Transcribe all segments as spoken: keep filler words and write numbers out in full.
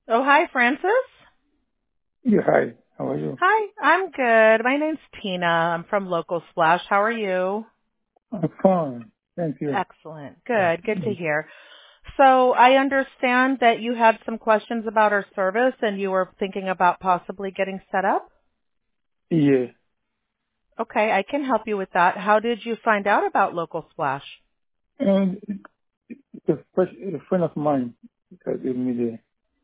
Oh, hi, Francis. Yeah, hi. How are you? Hi, I'm good. My name's Tina. I'm from Local Splash. How are you? I'm fine. Thank you. Excellent. Good. Good to hear. So I understand that you had some questions about our service and you were thinking about possibly getting set up. Yeah. Okay, I can help you with that. How did you find out about Local Splash? And it's a, fresh, a friend of mine that gave me the,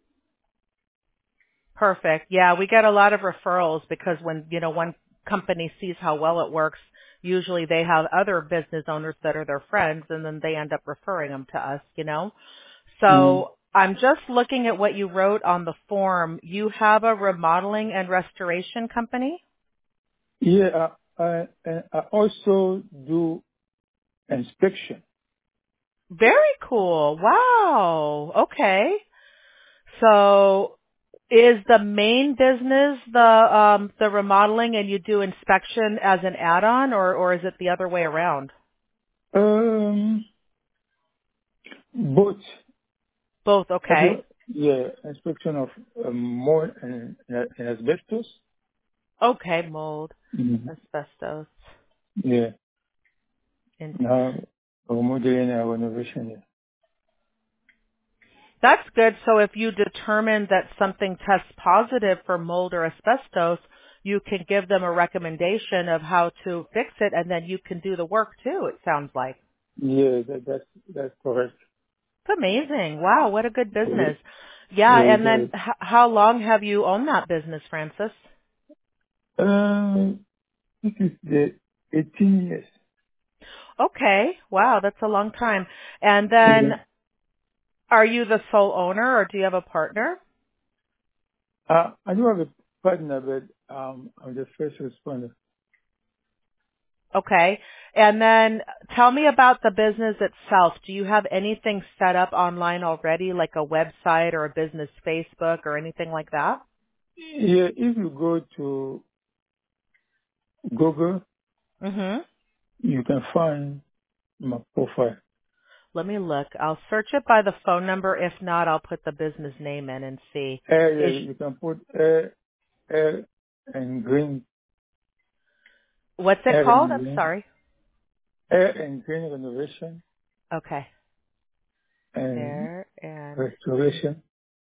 Perfect. Yeah, we get a lot of referrals because when, you know, one company sees how well it works, usually they have other business owners that are their friends and then they end up referring them to us, you know. mm, So I'm just looking at what you wrote on the form. You have a remodeling and restoration company? yeah, I, I, and I also do inspection. Very cool. Wow. Okay. So is the main business the um the remodeling and you do inspection as an add-on or or is it the other way around? Um, both. Both, I do, okay. yeah, inspection of um, more and, and asbestos. Okay, mold, Mm, asbestos, yeah. and Now, remodeling and renovation. Yeah. that's good. So if you determine that something tests positive for mold or asbestos, you can give them a recommendation of how to fix it and then you can do the work too, it sounds like. Yeah, that, that's, that's correct. It's amazing. Wow, what a good Yeah, business. Yeah, yeah, and then it h- how long have you owned that business, Francis? does. Um, this is the eighteen years. Okay. Wow, that's a long time. And Yeah. then are you the sole owner or do you have a partner? Uh, I do have a partner, but um, I'm the first responder. Okay. And then tell me about the business itself. Do you have anything set up online already, like a website or a business Facebook or anything like that? Yeah, if you go to Google, Mm-hmm. you can find my profile. Let me look. I'll search it by the phone number. If not, I'll put the business name in and see. Air, Is yeah, you can put air, air and green, what's it air called? and I'm green, sorry. air and green renovation Okay. and Air and restoration.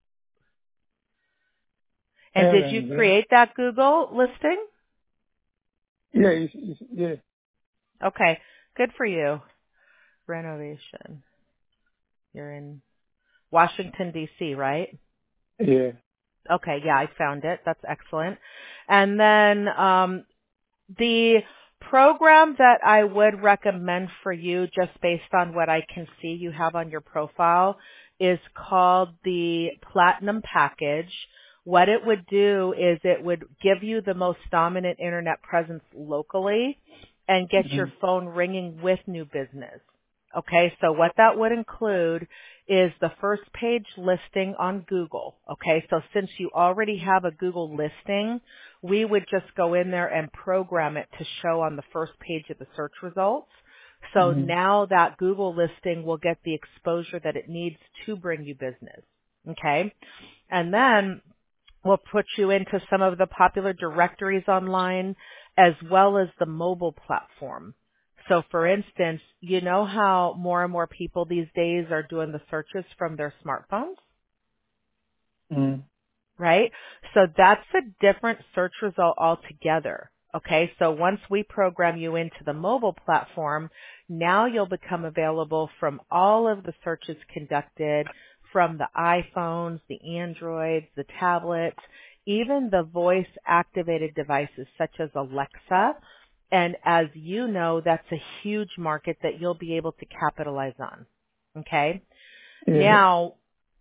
and Air did you and green. create that Google listing? Yeah, it's, it's, yeah, Okay. Good for you. Renovation. You're in Washington, D C, right? yeah. Okay, yeah, I found it. That's excellent. And then um, the program that I would recommend for you, just based on what I can see you have on your profile, is called the Platinum Package. What it would do is it would give you the most dominant internet presence locally and get your Mm-hmm. phone ringing with new business. Okay, so what that would include is the first page listing on Google. Okay, so since you already have a Google listing, we would just go in there and program it to show on the first page of the search results. So Mm-hmm. now that Google listing will get the exposure that it needs to bring you business. Okay, and then we'll put you into some of the popular directories online as well as the mobile platform. So for instance, you know how more and more people these days are doing the searches from their smartphones, Mm-hmm. right? So that's a different search result altogether. Okay, so once we program you into the mobile platform, now you'll become available from all of the searches conducted from the iPhones, the Androids, the tablets, even the voice activated devices such as Alexa. And as you know, that's a huge market that you'll be able to capitalize on. Okay. Yeah. Now,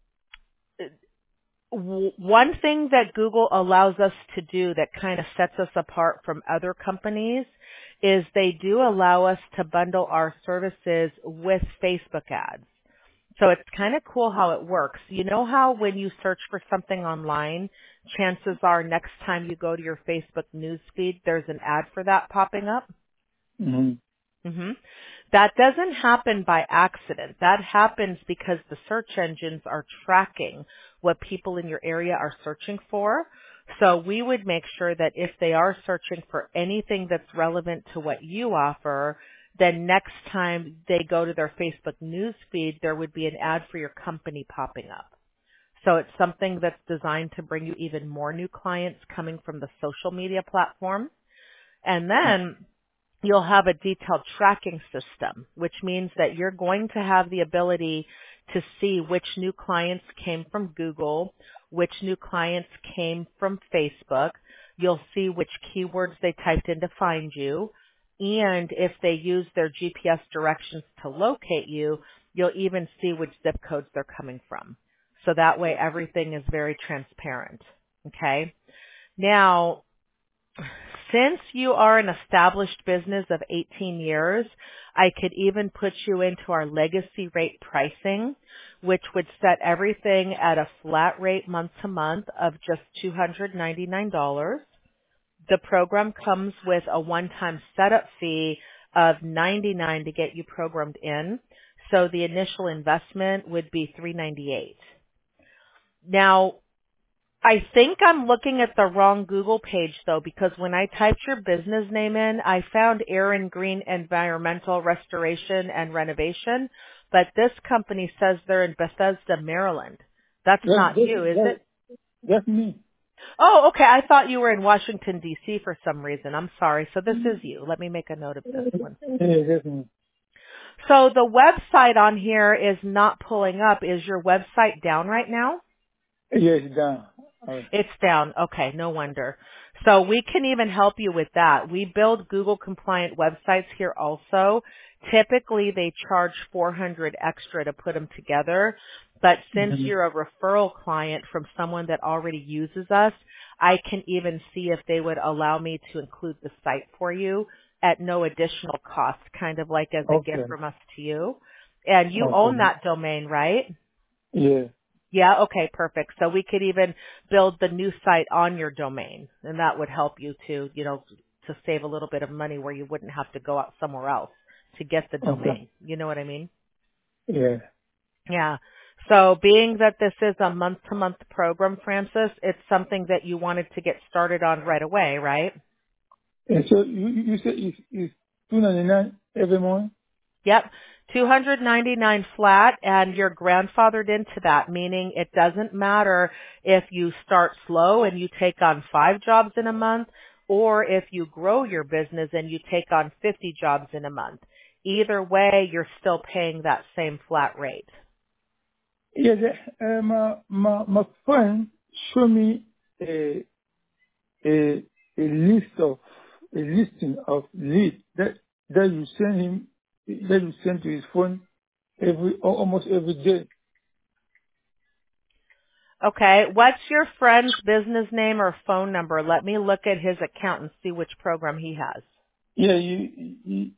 w- one thing that Google allows us to do that kind of sets us apart from other companies is they do allow us to bundle our services with Facebook ads. So it's kind of cool how it works. You know how when you search for something online, chances are next time you go to your Facebook news feed, there's an ad for that popping up? Mm-hmm. hmm That doesn't happen by accident. That happens because the search engines are tracking what people in your area are searching for. So we would make sure that if they are searching for anything that's relevant to what you offer, then next time they go to their Facebook news feed, there would be an ad for your company popping up. So it's something that's designed to bring you even more new clients coming from the social media platform. And then you'll have a detailed tracking system, which means that you're going to have the ability to see which new clients came from Google, which new clients came from Facebook. You'll see which keywords they typed in to find you. And if they use their G P S directions to locate you, you'll even see which zip codes they're coming from. So that way everything is very transparent. Okay? Now, since you are an established business of eighteen years, I could even put you into our legacy rate pricing, which would set everything at a flat rate month to month of just two hundred ninety-nine dollars. The program comes with a one-time setup fee of ninety-nine dollars to get you programmed in. So the initial investment would be three hundred ninety-eight dollars. Now, I think I'm looking at the wrong Google page though, because when I typed your business name in, I found Aaron Green Environmental Restoration and Renovation, but this company says they're in Bethesda, Maryland. That's That, not that, you, is that, it? that's me. Oh, okay. I thought you were in Washington, D C for some reason. I'm sorry. So this is you. Let me make a note of this one. Yeah, that's me. So the website on here is not pulling up. Is your website down right now? Yes, down. Uh, It's down. Okay, no wonder. So we can even help you with that. We build Google compliant websites here also. Typically they charge four hundred dollars extra to put them together, but since mhm. you're a referral client from someone that already uses us, I can even see if they would allow me to include the site for you at no additional cost, kind of like as a gift Okay. from us to you. And you own Okay. that domain, right? Yeah. Yeah, okay, perfect. So we could even build the new site on your domain, and that would help you to, you know, to save a little bit of money where you wouldn't have to go out somewhere else to get the Okay. domain. You know what I mean? Yeah. Yeah. So being that this is a month-to-month program, Francis, it's something that you wanted to get started on right away, right? And so you, you you said it's, it's two ninety-nine every month? Yep. two hundred ninety-nine flat, and you're grandfathered into that, meaning it doesn't matter if you start slow and you take on five jobs in a month, or if you grow your business and you take on fifty jobs in a month. Either way, you're still paying that same flat rate. Yeah, the, uh, my, my, my friend showed me a, a, a list of, a listing of leads that, that you send him, that you send to his phone every, al- almost every day. Okay, what's your friend's business name or phone number? Let me look at his account and see which program he has. Yeah, you, he,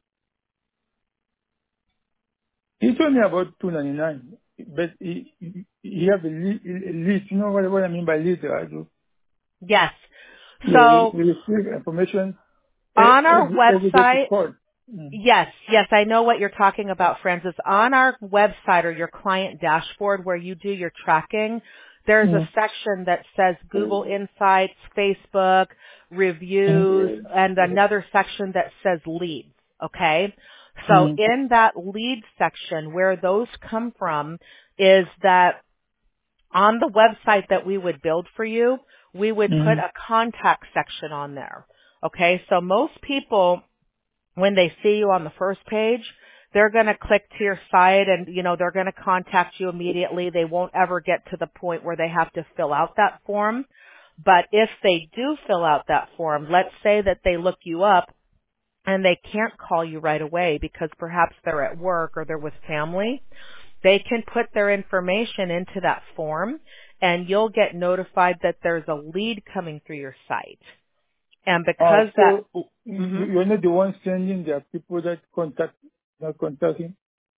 he told me about two ninety-nine, but he, he, he have a, li- a list. You know what, what I mean by list, right? Yes. Yeah, we, So we receive information e- on our every, every day to website, call. Mm. yes, yes, I know what you're talking about, Francis. On our website or your client dashboard where you do your tracking, there's a Mm. section that says Google Insights, Facebook, reviews, Mm. and another section that says leads. Okay? So Mm. in that lead section, where those come from is that on the website that we would build for you, we would put Mm. a contact section on there. Okay? So most people, when they see you on the first page, they're going to click to your site and, you know, they're going to contact you immediately. They won't ever get to the point where they have to fill out that form. But if they do fill out that form, let's say that they look you up and they can't call you right away because perhaps they're at work or they're with family, they can put their information into that form and you'll get notified that there's a lead coming through your site. And Uh, because that, so you, mhm. you're not the one sending the people that contact, that contact him.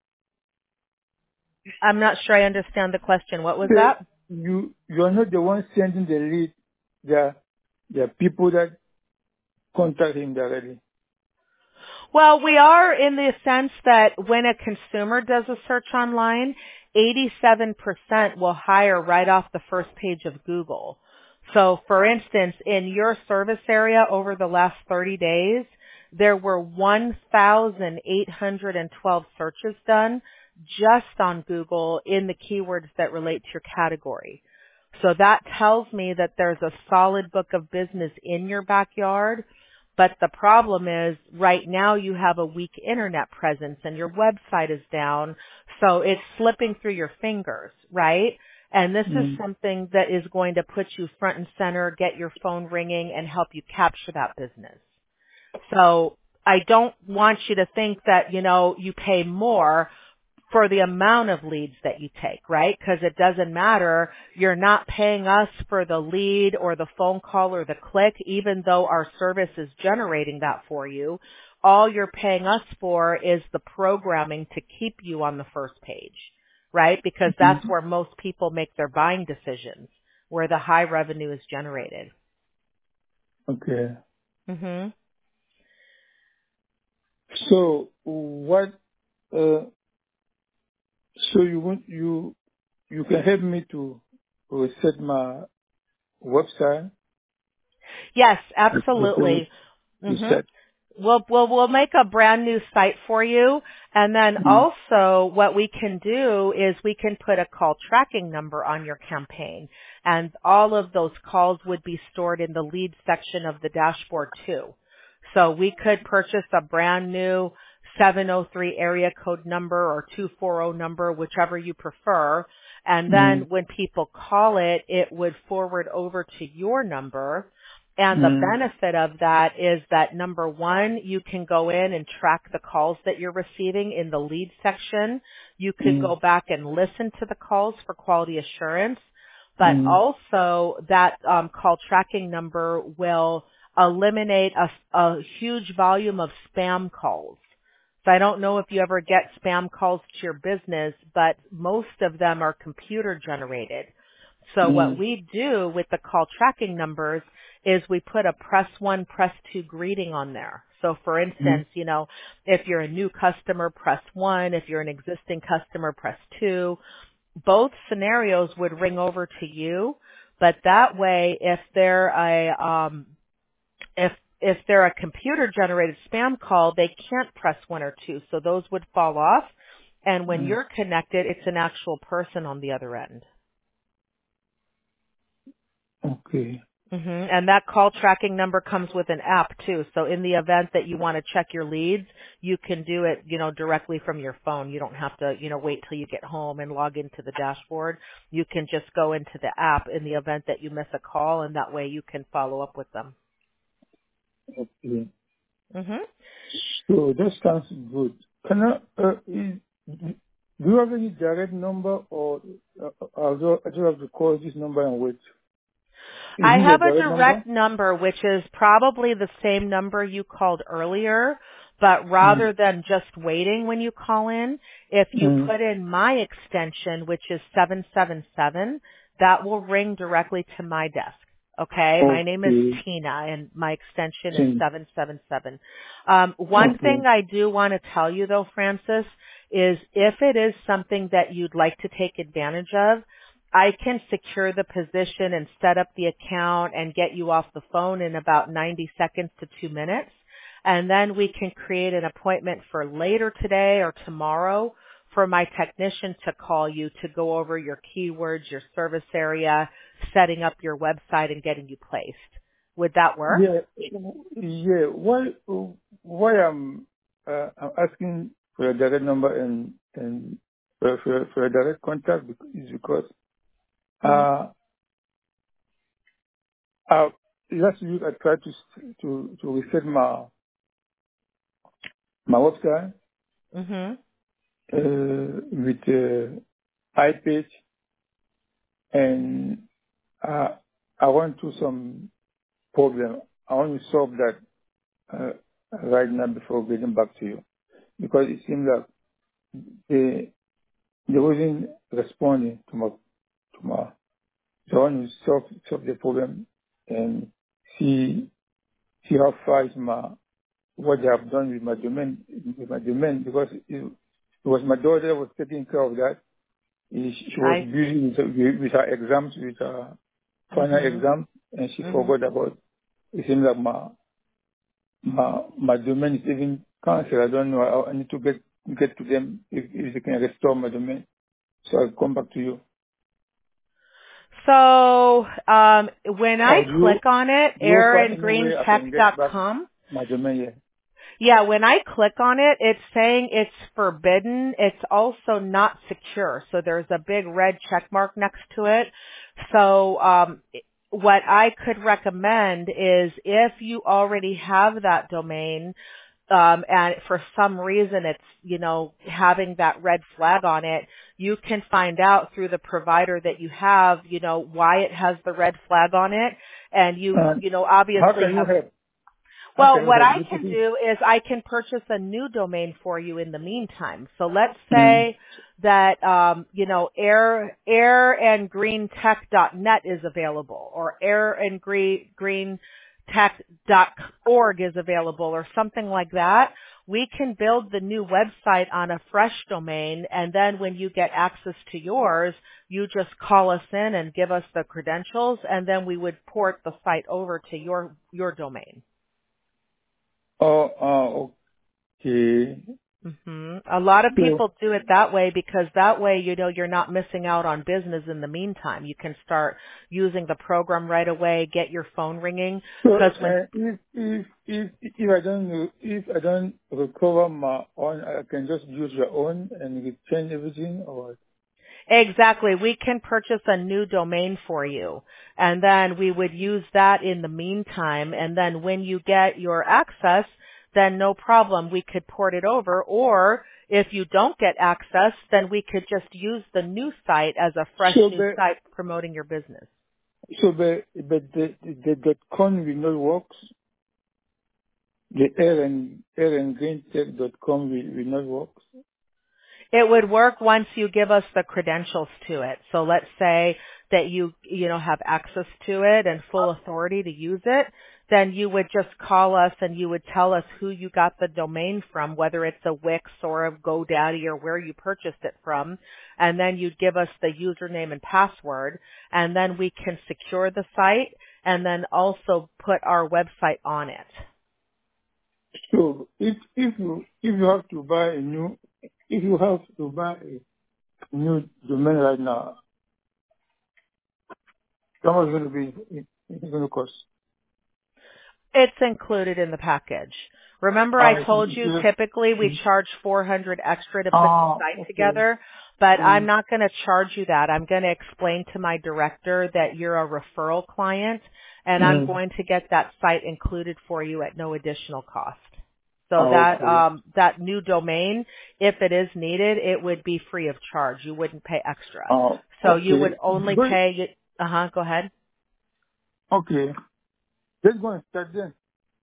I'm not sure I understand the question. What was The, that? you, you're not the one sending the lead. The, the people that contact him directly. Well, we are in the sense that when a consumer does a search online, eighty-seven percent will hire right off the first page of Google. So for instance, in your service area over the last thirty days, there were one thousand eight hundred twelve searches done just on Google in the keywords that relate to your category. So that tells me that there's a solid book of business in your backyard. But the problem is right now you have a weak internet presence and your website is down. So it's slipping through your fingers, right? And this is Mm. something that is going to put you front and center, get your phone ringing, and help you capture that business. So I don't want you to think that, you know, you pay more for the amount of leads that you take, right? Because it doesn't matter. You're not paying us for the lead or the phone call or the click, even though our service is generating that for you. All you're paying us for is the programming to keep you on the first page, right? Because that's where most people make their buying decisions, where the high revenue is generated. Okay. hmm So what? Uh, so you want you you can help me to reset my website. Yes, Reset. absolutely. hmm Reset. We'll, we'll, we'll make a brand new site for you. And then Mm. also what we can do is we can put a call tracking number on your campaign. And all of those calls would be stored in the lead section of the dashboard too. So we could purchase a brand new seven oh three area code number or two forty number, whichever you prefer. And then Mm. when people call it, it would forward over to your number. And the Mm. benefit of that is that number one, you can go in and track the calls that you're receiving in the lead section. You could Mm. go back and listen to the calls for quality assurance, but Mm. also that um, call tracking number will eliminate a, a huge volume of spam calls. So I don't know if you ever get spam calls to your business, but most of them are computer generated. So what Mm. we do with the call tracking numbers is we put a press one, press two greeting on there. So for Mm. instance, you know, if you're a new customer, press one. If you're an existing customer, press two. Both scenarios would ring over to you, but that way, if they're a, um, if if they're a computer generated spam call, they can't press one or two. So those would fall off. And when Mm. you're connected, it's an actual person on the other end. Okay. hmm And that call tracking number comes with an app too. So in the event that you want to check your leads, you can do it, you know, directly from your phone. You don't have to, you know, wait till you get home and log into the dashboard. You can just go into the app in the event that you miss a call, and that way you can follow up with them. Okay. hmm So that sounds good. Can I, uh, is, do you have any direct number or uh, I'll just, I just have to call this number and wait? Is I this a have a direct number? direct number, which is probably the same number you called earlier, but Mm. rather than just waiting when you call in, if you Mm. put in my extension, which is seven seven seven, that will ring directly to my desk. Okay, my name is Okay. Tina and my extension is Mm. seven seven seven. Um, one thing Okay. I do want to tell you though, Francis, is if it is something that you'd like to take advantage of, I can secure the position and set up the account and get you off the phone in about ninety seconds to two minutes. And then we can create an appointment for later today or tomorrow for my technician to call you to go over your keywords, your service area, setting up your website and getting you placed. Would that work? Yeah. Yeah. Why, why I'm, uh, I'm asking for a direct number and, and for, for, for a direct contact is because, Mhm. uh, uh, last week I tried to, to, to reset my, my website, Mhm. uh, with, uh, iPage and, uh, I went through some problem. I want to solve that, uh, right now before getting back to you because it seems like they, they wasn't responding to my, to my, so I want to solve, solve the problem and see, see how far is my, what they have done with my domain, with my domain, because it, it was my daughter that was taking care of that. She she was I busy with, with with her exams, with her final mhm. exam, and she Mhm. forgot about. It seems like my my my domain is even cancelled. I don't know. I, I need to get get to them if, if they can restore my domain. So I'll come back to you. So, um when I Or do you click on it, do you air find and any green way I tech can get dot back com. my domain? Yeah. Yeah, when I click on it, it's saying it's forbidden. It's also not secure. So there's a big red check mark next to it. So um, what I could recommend is if you already have that domain, um, and for some reason it's, you know, having that red flag on it, you can find out through the provider that you have, you know, why it has the red flag on it. And you, Uh, you know, how obviously can you have help? How well, can you what help? I Because can it- do is I can purchase a new domain for you in the meantime. So let's Mm. say that um, you know air air and green tech dot net is available, or air and green green tech dot org is available, or something like that. We can build the new website on a fresh domain, and then when you get access to yours, you just call us in and give us the credentials, and then we would port the site over to your your domain. Oh, uh, okay. hmm A lot of So, people do it that way because that way, you know, you're not missing out on business in the meantime. You can start using the program right away, get your phone ringing. so Because when uh, if if if if I don't know- if I don't recover my own, I can just use your own and you change everything, or exactly, we can purchase a new domain for you, and then we would use that in the meantime. And then when you get your access, then no problem, we could port it over. Or if you don't get access, then we could just use the new site as a fresh so new the site promoting your business. so the but the the dot com will not work. The air and air and green tech dot com will, will not work. It would work once you give us the credentials to it. So let's say that you, you know, have access to it and full authority to use it, then you would just call us and you would tell us who you got the domain from, whether it's a Wix or a GoDaddy or where you purchased it from, and then you'd give us the username and password, and then we can secure the site and then also put our website on it. So if if you if you have to buy a new if you have to buy a new domain right now, how much is going to be it's going to cost? It's included in the package. Remember I Ah, it's, told you it's, typically we charge four hundred extra to put the ah, site okay. together, but I'm Mm. not going to charge you that. I'm going to explain to my director that you're a referral client and I'm Mm. going to get that site included for you at no additional cost. So Ah, that okay. um that new domain, if it is needed, it would be free of charge. You wouldn't pay extra. Ah, So you would okay. only But pay uh-huh, go ahead. okay. Let's go and start then.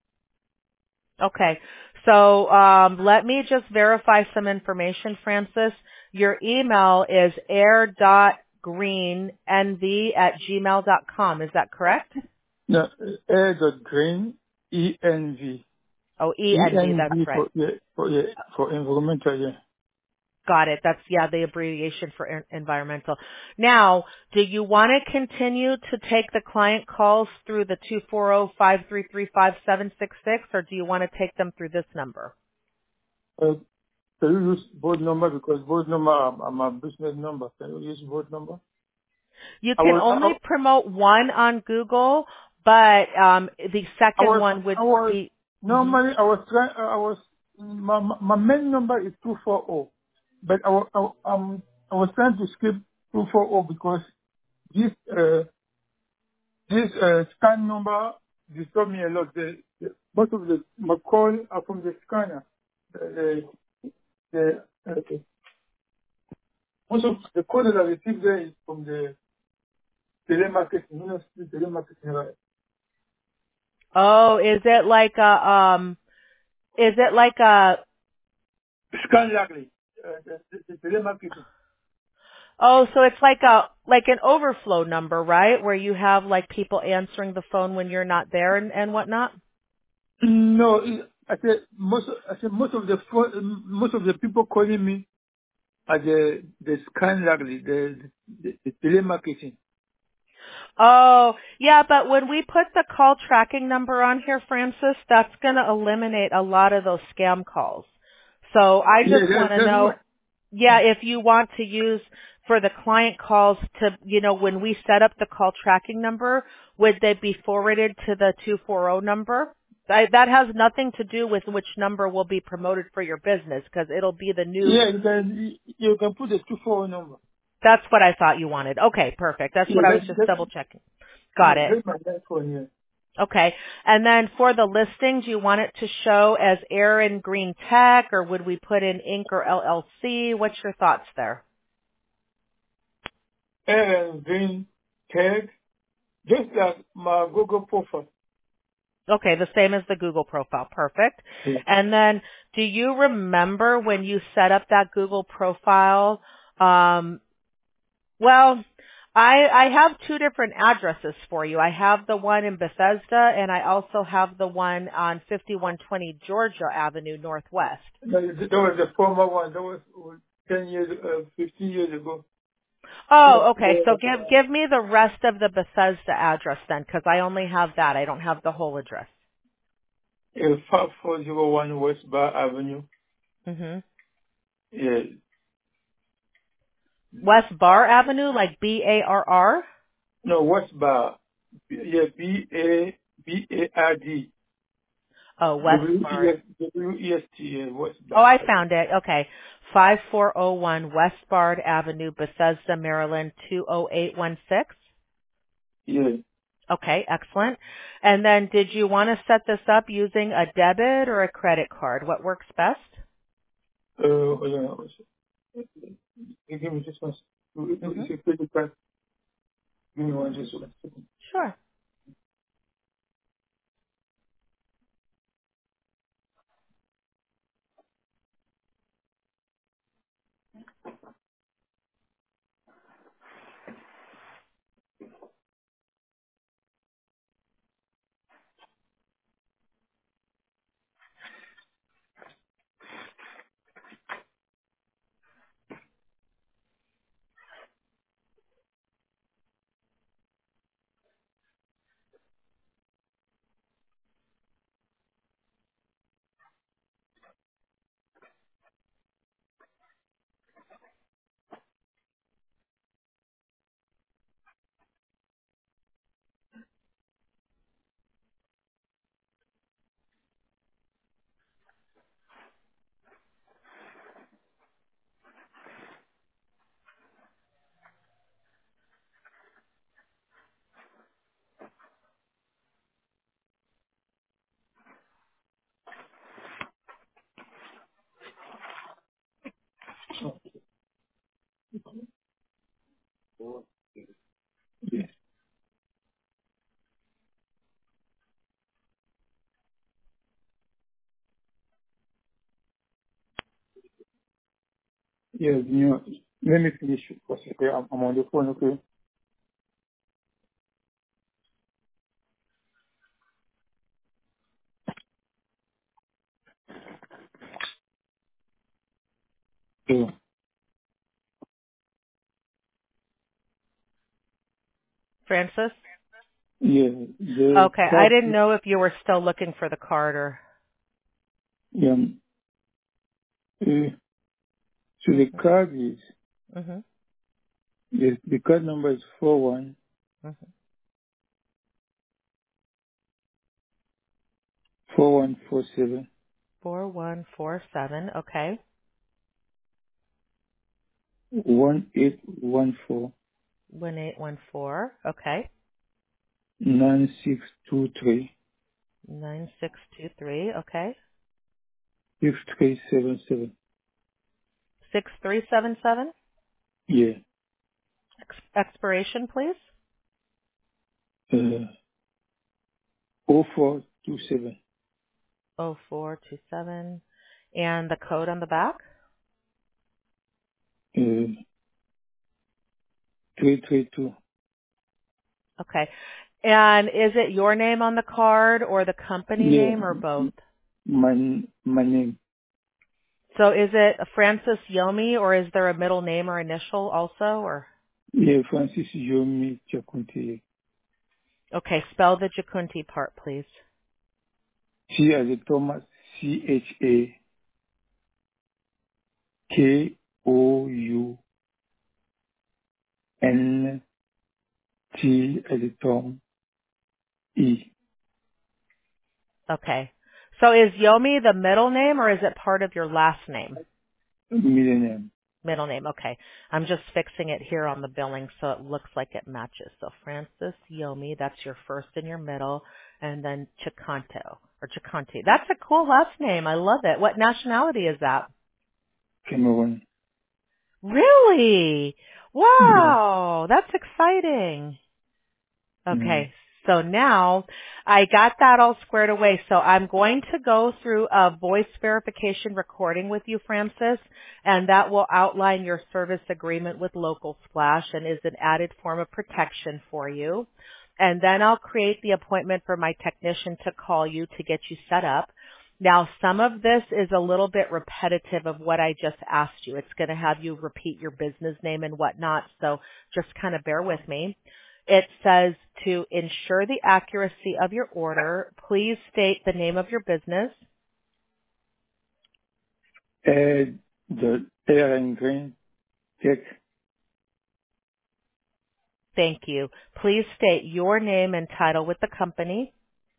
Okay. So um, let me just verify some information, Francis. Your email is air.greennv at gmail dot com. Is that correct? No, air dot green E N V. Oh, E E N V. N That's V right. for yeah, for yeah, for environmental, yeah. Got it. That's, yeah, the abbreviation for en- environmental. Now, do you want to continue to take the client calls through the two four zero, five three three, five seven six six, or do you want to take them through this number? Uh, can you use both number because both number are, are my business number. Can you use both number? You I can was only I, promote one on Google, but um, the I second was one would I was be. Mhm. normally I was trying I was my my my main number is two four zero, but I was I, um I was trying to skip two four zero because this uh this uh scan number disturbed me a lot. The, the most of the my call are from the scanner. The the, the uh, most of the call that I received there is from the telemarketing, you know, the telemarketing, right? Oh, is it like a um? Is it like a? Scan likely. Uh, the, the, the telemarketing. Oh, so it's like a like an overflow number, right? Where you have like people answering the phone when you're not there and and whatnot. No, I said most. I said most of the phone, most of the people calling me are the the scan likely the the, the telemarketing. Oh, yeah, but when we put the call tracking number on here, Francis, that's going to eliminate a lot of those scam calls. So I Yeah, just want that, to that's know, what. yeah, if you want to use for the client calls to, you know, when we set up the call tracking number, would they be forwarded to the two forty number? I, that has nothing to do with which number will be promoted for your business because it'll be the new. Yeah, you can you can put the two four number. That's what I thought you wanted. Okay, perfect. That's Yeah, what I was that, just that, double checking. yeah, Got it. that's my last one. Yeah. Okay. And then for the listing, do you want it to show as Aaron Green Tech or would we put in Inc or L L C? What's your thoughts there? And Green Tag, just like my Google profile. Okay, the same as the Google profile. Perfect. Yeah. And then do you remember when you set up that Google profile? Um, well, I, I have two different addresses for you. I have the one in Bethesda and I also have the one on fifty-one twenty Georgia Avenue Northwest. That that was the former one. That was uh, ten years, uh, fifteen years ago. So, Oh, okay. So give uh, give me the rest of the Bethesda address then, because I only have that. I don't have the whole address. uh, five four zero one West Bar Avenue. hmm Yeah. West Bar Avenue, like B A R R. No, West Bar. Yeah, B A B A R D. Oh, West W E Bar. S W E S T. Yeah, West Oh, Bar. I found it. Okay, five four zero one West Bard Avenue, Bethesda, Maryland two zero eight one six. Yeah. Okay, excellent. And then, did you want to set this up using a debit or a credit card? What works best? Uh, hold on. hold on. Give me just one second. hmm It's a credit card. Give me one just one second. Sure. Yeah. Yeah, you know, let me finish for a second. I'm, I'm on the phone, okay? So, Francis? yeah, the Okay, I card, didn't know if you were still looking for the card or. yeah, uh, so the card is, Mhm. the, the card number is four one Mhm. four one four seven Four one four seven. Okay. one eight one four One eight one four. Okay. nine six two three Nine six two three. Okay. six three seven seven. Six three seven seven. Yeah, Ex- expiration, please. uh, oh four two seven, Oh four two seven. And the code on the back. uh, three three two. Okay. And is it your name on the card or the company Yeah, name or both? My my name. So is it Francis Yomi, or is there a middle name or initial also? Or Yeah, Francis Yomi Chakunte. okay, spell the Jakunti part, please. T as a Thomas. C H A K O U N T as a Tom E. Okay. So is Yomi the middle name, or is it part of your last name? Millennium. Middle name. Okay. I'm just fixing it here on the billing so it looks like it matches. So Francis Yomi, that's your first and your middle, and then Chicanto or Chicanti. That's a cool last name. I love it. What nationality is that? Cameroon. Really? Yeah. Wow, that's exciting. Mm. Okay, so now I got that all squared away. So I'm going to go through a voice verification recording with you, Francis, and that will outline your service agreement with Local Splash and is an added form of protection for you. And then I'll create the appointment for my technician to call you to get you set up. Now, some of this is a little bit repetitive of what I just asked you. It's going to have you repeat your business name and whatnot, so just kind of bear with me. It says to ensure the accuracy of your order, please state the name of your business. Add the air and green tech. Thank you. Please state your name and title with the company.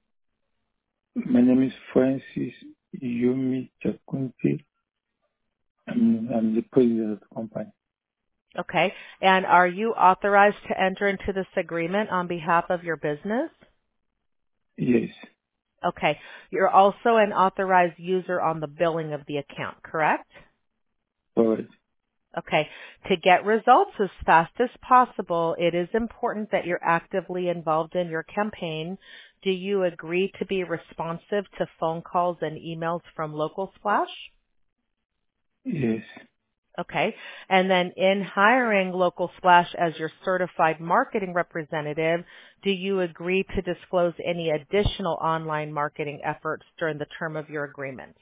My name is Francis Yomi Chakunte. I'm, I'm the president of the company. Okay. And are you authorized to enter into this agreement on behalf of your business? Yes. Okay. You're also an authorized user on the billing of the account, correct? Correct. Okay. To get results as fast as possible, it is important that you're actively involved in your campaign. Do you agree to be responsive to phone calls and emails from Local Splash? Yes. Okay. And then in hiring Local Splash as your certified marketing representative, do you agree to disclose any additional online marketing efforts during the term of your agreement?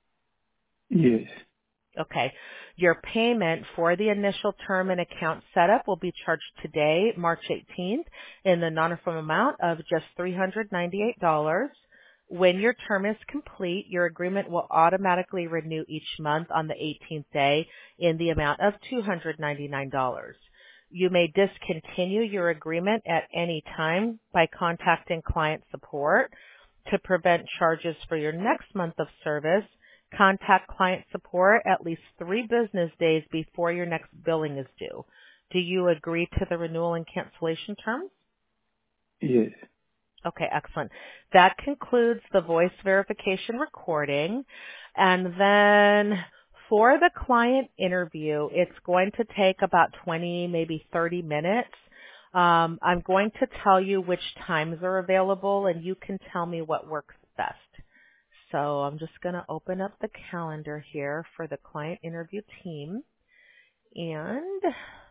Yes. Okay. Your payment for the initial term and account setup will be charged today, March eighteenth, in the non-refundable amount of just three hundred ninety-eight dollars. When your term is complete, your agreement will automatically renew each month on the eighteenth day in the amount of two hundred ninety-nine dollars. You may discontinue your agreement at any time by contacting client support. To prevent charges for your next month of service, contact client support at least three business days before your next billing is due. Do you agree to the renewal and cancellation terms? Yes. Okay, excellent. That concludes the voice verification recording. And then for the client interview, it's going to take about twenty, maybe thirty minutes. Um, I'm going to tell you which times are available, and you can tell me what works best. So I'm just going to open up the calendar here for the client interview team. And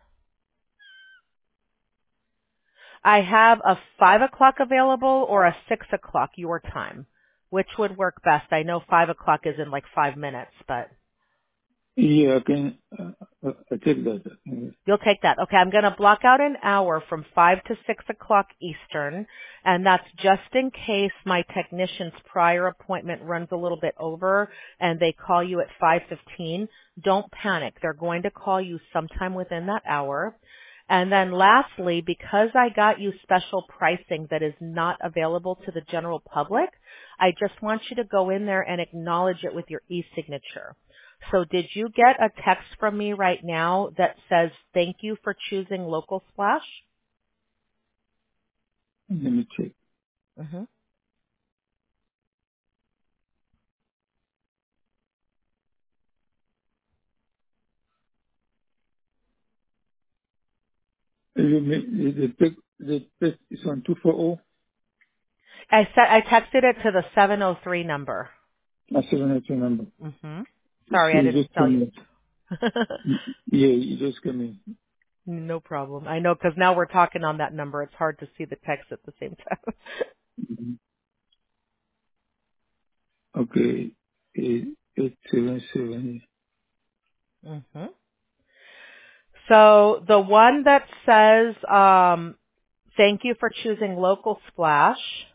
I have a five o'clock available or a six o'clock your time. Which would work best? I know five o'clock is in like five minutes, but Yeah, I can uh, uh, I take that. Yes. you'll take that. Okay, I'm going to block out an hour from five to six o'clock Eastern, and that's just in case my technician's prior appointment runs a little bit over and they call you at five fifteen. Don't panic. They're going to call you sometime within that hour. And then lastly, because I got you special pricing that is not available to the general public, I just want you to go in there and acknowledge it with your e-signature. So did you get a text from me right now that says thank you for choosing Local Splash? Let me check. Mm-hmm. You may- The the text the text is on two four zero. I said I texted it to the seven oh three number. My seven eight two number. Mm-hmm. So Sorry, I you didn't just tell you. came in. Yeah, you just came in. No problem. I know because now we're talking on that number. It's hard to see the text at the same time. Mhm. Okay. Eight eight seven seven. Mm-hmm. So the one that says, um, thank you for choosing Local Splash,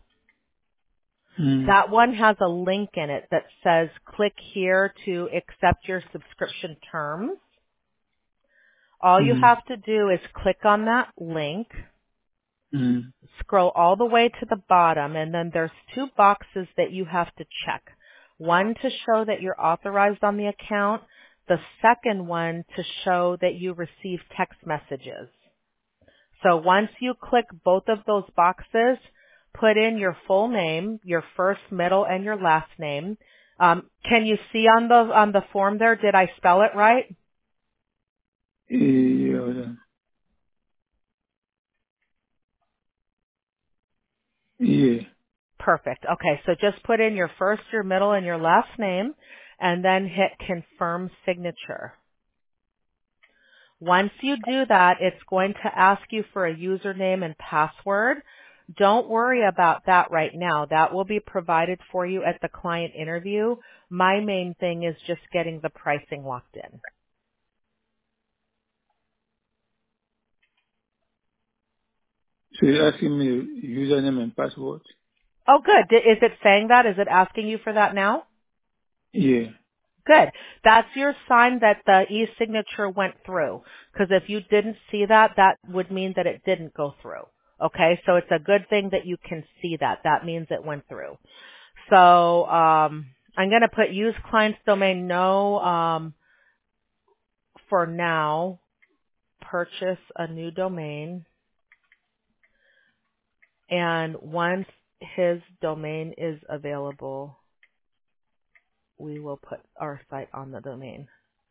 Mm. that one has a link in it that says click here to accept your subscription terms. All you Mm. have to do is click on that link, Mm. scroll all the way to the bottom, and then there's two boxes that you have to check. One to show that you're authorized on the account, the second one to show that you receive text messages. So once you click both of those boxes, put in your full name, your first, middle, and your last name. Um, can you see on the on the form there? Did I spell it right? Yeah. hold on. Yeah. Perfect. Okay, so just put in your first, your middle, and your last name, and then hit confirm signature. Once you do that, it's going to ask you for a username and password. Don't worry about that right now. That will be provided for you at the client interview. My main thing is just getting the pricing locked in. So you're asking me username and password? Oh, good. Di- Is it saying that? Is it asking you for that now? Yeah. Good. That's your sign that the e-signature went through. Because if you didn't see that, that would mean that it didn't go through. Okay, so it's a good thing that you can see that. That means it went through. So um, I'm going to put use client's domain no um, for now. Purchase a new domain. And once his domain is available, we will put our site on the domain.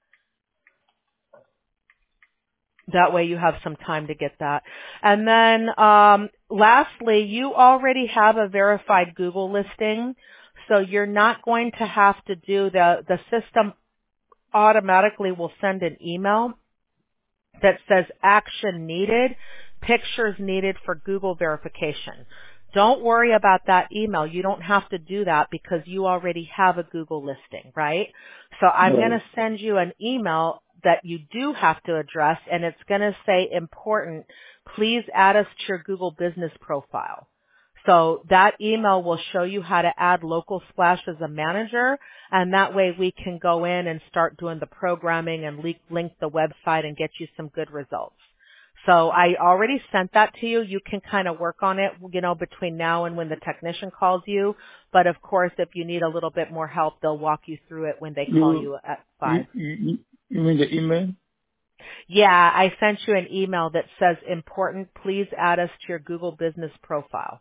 That way you have some time to get that. And then um, lastly, you already have a verified Google listing, so you're not going to have to do the, the system automatically will send an email that says action needed, pictures needed for Google verification. Don't worry about that email. You don't have to do that because you already have a Google listing, right? So I'm going Right. to send you an email that you do have to address, and it's going to say important, please add us to your Google business profile. So that email will show you how to add Local Splash as a manager, and that way we can go in and start doing the programming and link, link the website and get you some good results. So I already sent that to you. You can kind of work on it, you know, between now and when the technician calls you. But of course, if you need a little bit more help, they'll walk you through it when they call You, you at you, five. you, you you mean the email? Yeah, I sent you an email that says important, please add us to your Google business profile.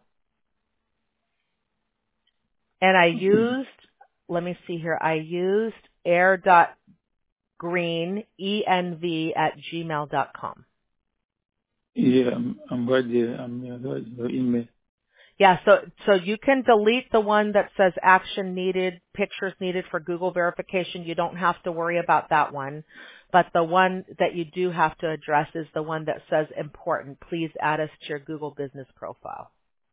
And I Okay. used, let me see here, I used air.green, E N V at gmail dot com. Yeah, I'm, I'm right there. I'm uh, right, your email. Yeah, so, so you can delete the one that says action needed, pictures needed for Google verification. You don't have to worry about that one. But the one that you do have to address is the one that says important. Please add us to your Google business profile.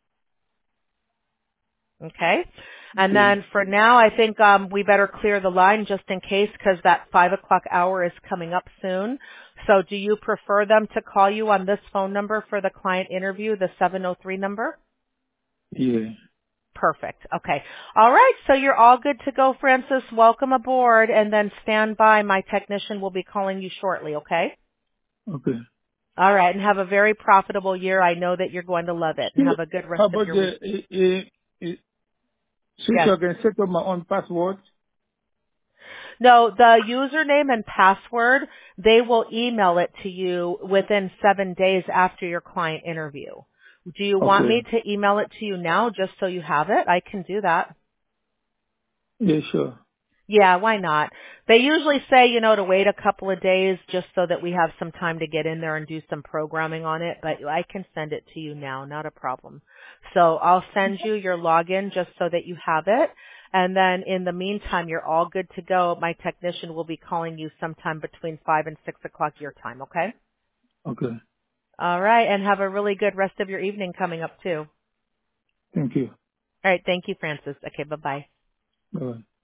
Okay. And Okay. then for now, I think um, we better clear the line just in case because that five o'clock hour is coming up soon. So do you prefer them to call you on this phone number for the client interview, the seven oh three number? Yeah. Perfect. Okay. All right. So you're all good to go, Francis. Welcome aboard. And then stand by. My technician will be calling you shortly. Okay. Okay. All right. And have a very profitable year. I know that you're going to love it and So, have a good how rest of about your the, week. uh, uh, uh, so, Yes. so I can set up my own password? No, the username and password, they will email it to you within seven days after your client interview. Do you want Okay. me to email it to you now just so you have it? I can do that. Yeah, sure. Yeah, why not? They usually say, you know, to wait a couple of days just so that we have some time to get in there and do some programming on it, but I can send it to you now, not a problem. So I'll send you your login just so that you have it. And then in the meantime, you're all good to go. My technician will be calling you sometime between five and six o'clock your time, okay? Okay. All right, and have a really good rest of your evening coming up too. Thank you. All right, thank you, Francis. Okay, bye-bye. Bye-bye.